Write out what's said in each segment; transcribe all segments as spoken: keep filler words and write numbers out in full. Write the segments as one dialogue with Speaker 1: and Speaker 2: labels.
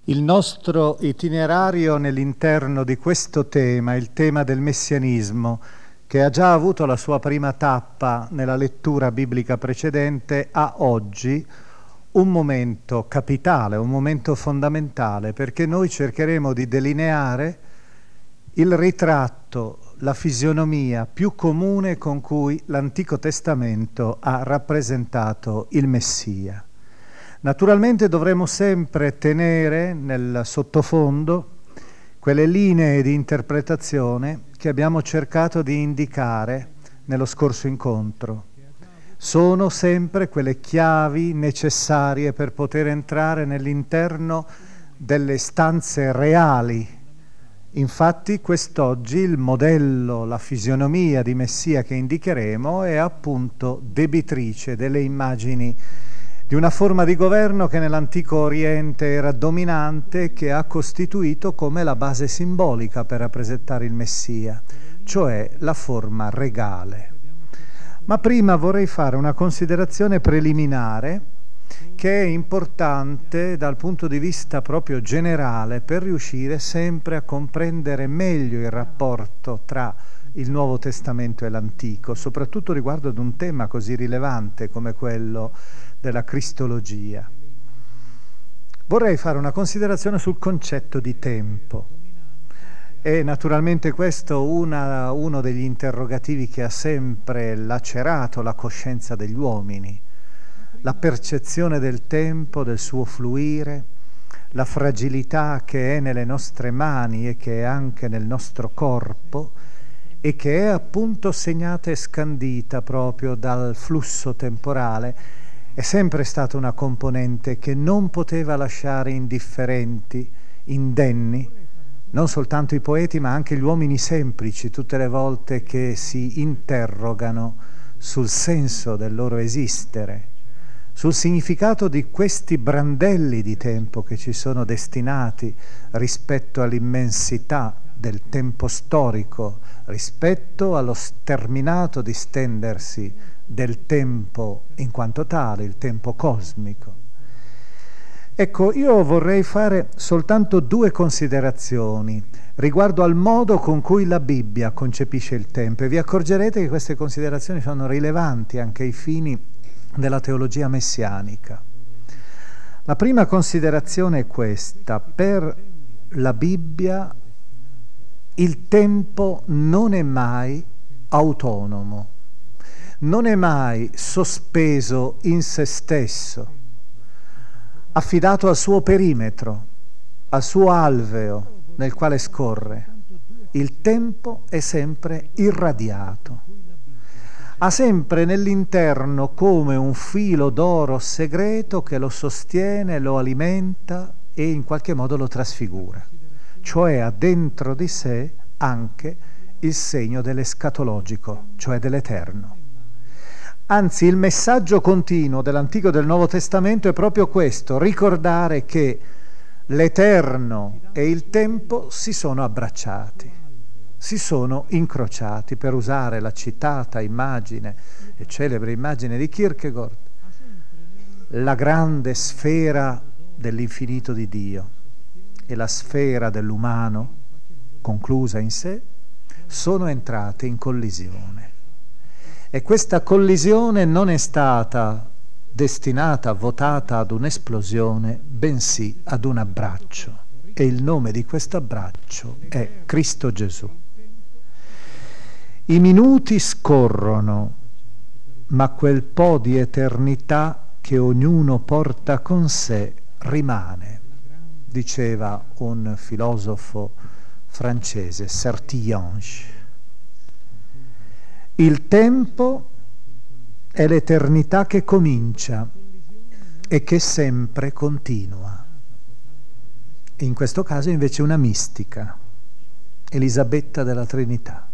Speaker 1: Il nostro itinerario nell'interno di questo tema, il tema del messianismo, che ha già avuto la sua prima tappa nella lettura biblica precedente, ha oggi un momento capitale, un momento fondamentale, perché noi cercheremo di delineare il ritratto, la fisionomia più comune con cui l'Antico Testamento ha rappresentato il Messia. Naturalmente dovremo sempre tenere nel sottofondo quelle linee di interpretazione che abbiamo cercato di indicare nello scorso incontro. Sono sempre quelle chiavi necessarie per poter entrare nell'interno delle stanze reali. Infatti quest'oggi il modello, la fisionomia di Messia che indicheremo è appunto debitrice delle immagini di una forma di governo che nell'antico Oriente era dominante, che ha costituito come la base simbolica per rappresentare il Messia, cioè la forma regale. Ma prima vorrei fare una considerazione preliminare che è importante dal punto di vista proprio generale per riuscire sempre a comprendere meglio il rapporto tra il Nuovo Testamento e l'Antico, soprattutto riguardo ad un tema così rilevante come quello della cristologia. Vorrei fare una considerazione sul concetto di tempo. E naturalmente questo una, uno degli interrogativi che ha sempre lacerato la coscienza degli uomini, la percezione del tempo, del suo fluire, la fragilità che è nelle nostre mani e che è anche nel nostro corpo e che è appunto segnata e scandita proprio dal flusso temporale. È sempre stata una componente che non poteva lasciare indifferenti, indenni, non soltanto i poeti ma anche gli uomini semplici, tutte le volte che si interrogano sul senso del loro esistere, sul significato di questi brandelli di tempo che ci sono destinati rispetto all'immensità del tempo storico, rispetto allo sterminato distendersi del tempo in quanto tale, il tempo cosmico. Ecco, io vorrei fare soltanto due considerazioni riguardo al modo con cui la Bibbia concepisce il tempo, e vi accorgerete che queste considerazioni sono rilevanti anche ai fini della teologia messianica. La prima considerazione è questa: per la Bibbia il tempo non è mai autonomo, non è mai sospeso in se stesso, affidato al suo perimetro, al suo alveo nel quale scorre. Il tempo è sempre irradiato, ha sempre nell'interno come un filo d'oro segreto che lo sostiene, lo alimenta e in qualche modo lo trasfigura, cioè ha dentro di sé anche il segno dell'escatologico, cioè dell'eterno. Anzi, il messaggio continuo dell'Antico e del Nuovo Testamento è proprio questo: ricordare che l'eterno e il tempo si sono abbracciati, si sono incrociati, per usare la citata immagine e celebre immagine di Kierkegaard, la grande sfera dell'infinito di Dio e la sfera dell'umano, conclusa in sé, sono entrate in collisione. E questa collisione non è stata destinata, votata ad un'esplosione, bensì ad un abbraccio. E il nome di questo abbraccio è Cristo Gesù. I minuti scorrono, ma quel po' di eternità che ognuno porta con sé rimane, diceva un filosofo francese, Sertillanges. Il tempo è l'eternità che comincia e che sempre continua. In questo caso invece una mistica, Elisabetta della Trinità.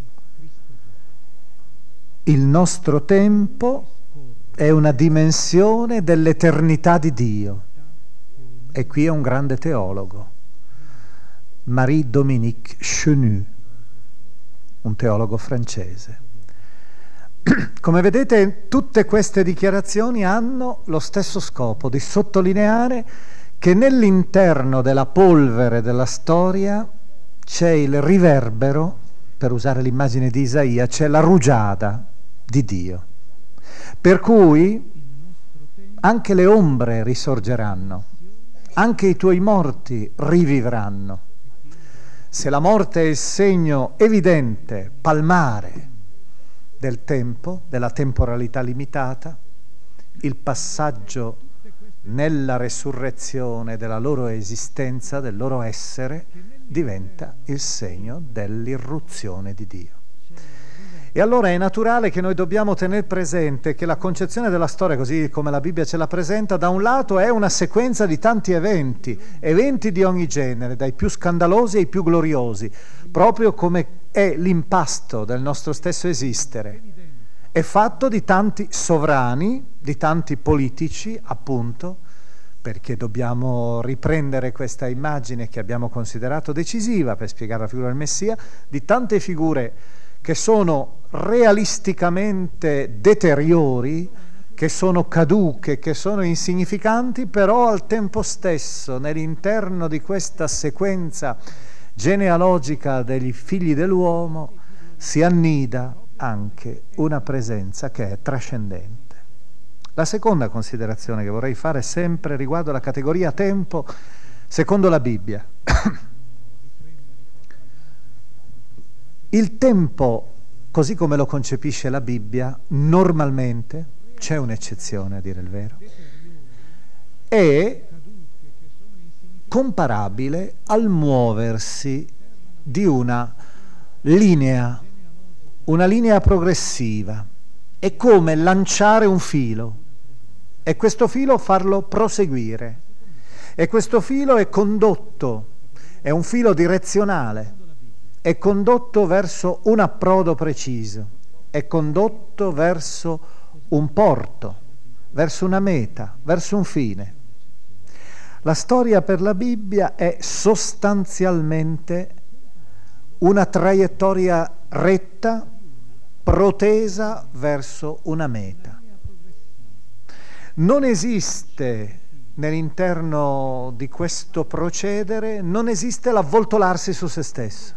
Speaker 1: Il nostro tempo è una dimensione dell'eternità di Dio. E qui è un grande teologo, Marie-Dominique Chenu, un teologo francese. Come vedete, tutte queste dichiarazioni hanno lo stesso scopo di sottolineare che nell'interno della polvere della storia c'è il riverbero, per usare l'immagine di Isaia, c'è la rugiada di Dio. Per cui anche le ombre risorgeranno, anche i tuoi morti rivivranno. Se la morte è il segno evidente, palmare del tempo, della temporalità limitata, il passaggio nella resurrezione della loro esistenza, del loro essere, diventa il segno dell'irruzione di Dio. E allora è naturale che noi dobbiamo tenere presente che la concezione della storia, così come la Bibbia ce la presenta, da un lato è una sequenza di tanti eventi, eventi di ogni genere, dai più scandalosi ai più gloriosi, proprio come è l'impasto del nostro stesso esistere. È fatto di tanti sovrani, di tanti politici, appunto, perché dobbiamo riprendere questa immagine che abbiamo considerato decisiva per spiegare la figura del Messia, di tante figure che sono realisticamente deteriori, che sono caduche, che sono insignificanti, però al tempo stesso nell'interno di questa sequenza genealogica degli figli dell'uomo si annida anche una presenza che è trascendente. La seconda considerazione che vorrei fare sempre riguardo la categoria tempo secondo la Bibbia. Il tempo, così come lo concepisce la Bibbia, normalmente, c'è un'eccezione a dire il vero, è comparabile al muoversi di una linea, una linea progressiva. È come lanciare un filo e questo filo farlo proseguire. E questo filo è condotto, è un filo direzionale, è condotto verso un approdo preciso, è condotto verso un porto, verso una meta, verso un fine. La storia per la Bibbia è sostanzialmente una traiettoria retta, protesa verso una meta. Non esiste nell'interno di questo procedere, non esiste l'avvoltolarsi su se stesso.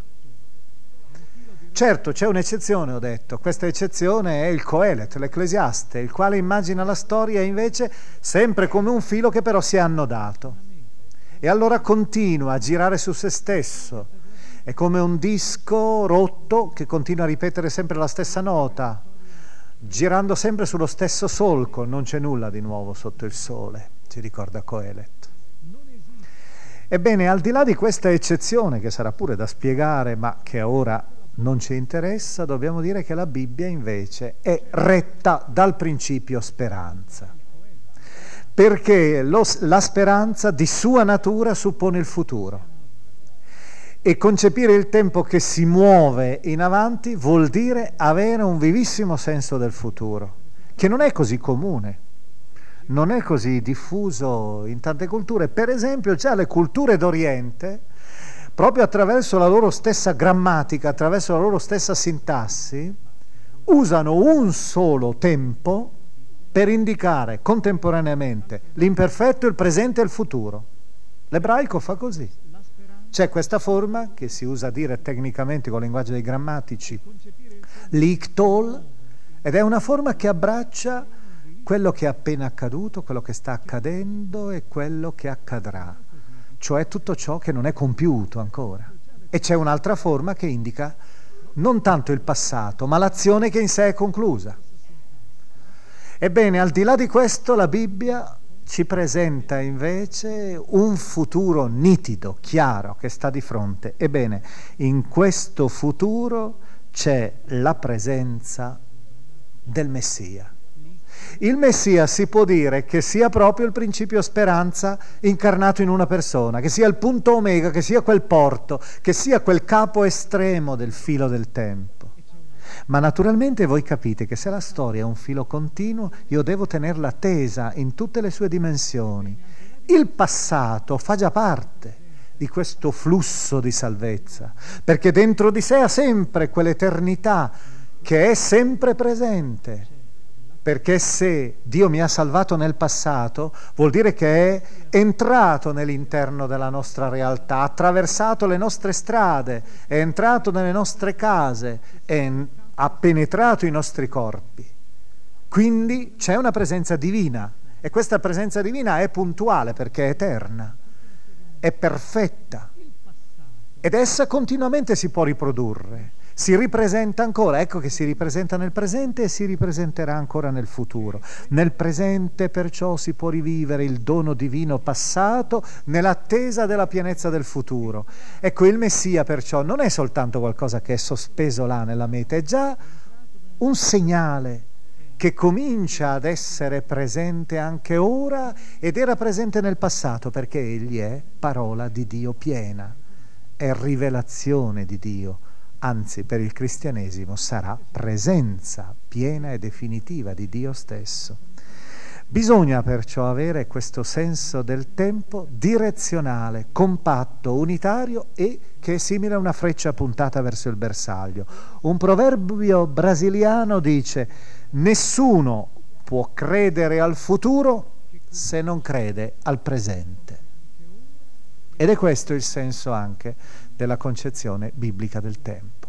Speaker 1: Certo, c'è un'eccezione, ho detto, questa eccezione è il Coelet, l'Ecclesiaste, il quale immagina la storia invece sempre come un filo che però si è annodato e allora continua a girare su se stesso, è come un disco rotto che continua a ripetere sempre la stessa nota, girando sempre sullo stesso solco, non c'è nulla di nuovo sotto il sole, ci ricorda Coelet. Ebbene, al di là di questa eccezione, che sarà pure da spiegare, ma che ora non ci interessa, dobbiamo dire che la Bibbia invece è retta dal principio speranza, perché lo, la speranza di sua natura suppone il futuro e concepire il tempo che si muove in avanti vuol dire avere un vivissimo senso del futuro, che non è così comune, non è così diffuso in tante culture. Per esempio già le culture d'Oriente, proprio attraverso la loro stessa grammatica, attraverso la loro stessa sintassi, usano un solo tempo per indicare contemporaneamente l'imperfetto, il presente e il futuro. L'ebraico fa così. C'è questa forma, che si usa a dire tecnicamente con il linguaggio dei grammatici, l'ictol, ed è una forma che abbraccia quello che è appena accaduto, quello che sta accadendo e quello che accadrà, cioè tutto ciò che non è compiuto ancora. E c'è un'altra forma che indica non tanto il passato, ma l'azione che in sé è conclusa. Ebbene, al di là di questo, la Bibbia ci presenta invece un futuro nitido, chiaro, che sta di fronte. Ebbene, in questo futuro c'è la presenza del Messia. Il Messia si può dire che sia proprio il principio speranza incarnato in una persona, che sia il punto omega, che sia quel porto, che sia quel capo estremo del filo del tempo. Ma naturalmente voi capite che se la storia è un filo continuo, io devo tenerla tesa in tutte le sue dimensioni. Il passato fa già parte di questo flusso di salvezza, perché dentro di sé ha sempre quell'eternità che è sempre presente. perché se Dio mi ha salvato nel passato, vuol dire che è entrato nell'interno della nostra realtà, ha attraversato le nostre strade, è entrato nelle nostre case, è, ha penetrato i nostri corpi. Quindi c'è una presenza divina, e questa presenza divina è puntuale perché è eterna, è perfetta, ed essa continuamente si può riprodurre. Si ripresenta ancora, ecco che si ripresenta nel presente e si ripresenterà ancora nel futuro. Nel presente perciò si può rivivere il dono divino passato nell'attesa della pienezza del futuro. Ecco, il Messia perciò non è soltanto qualcosa che è sospeso là nella meta, è già un segnale che comincia ad essere presente anche ora ed era presente nel passato, perché egli è parola di Dio piena, è rivelazione di Dio. Anzi, per il cristianesimo sarà presenza piena e definitiva di Dio stesso. Bisogna perciò avere questo senso del tempo direzionale, compatto, unitario e che è simile a una freccia puntata verso il bersaglio. Un proverbio brasiliano dice: nessuno può credere al futuro se non crede al presente. Ed è questo il senso anche della concezione biblica del tempo.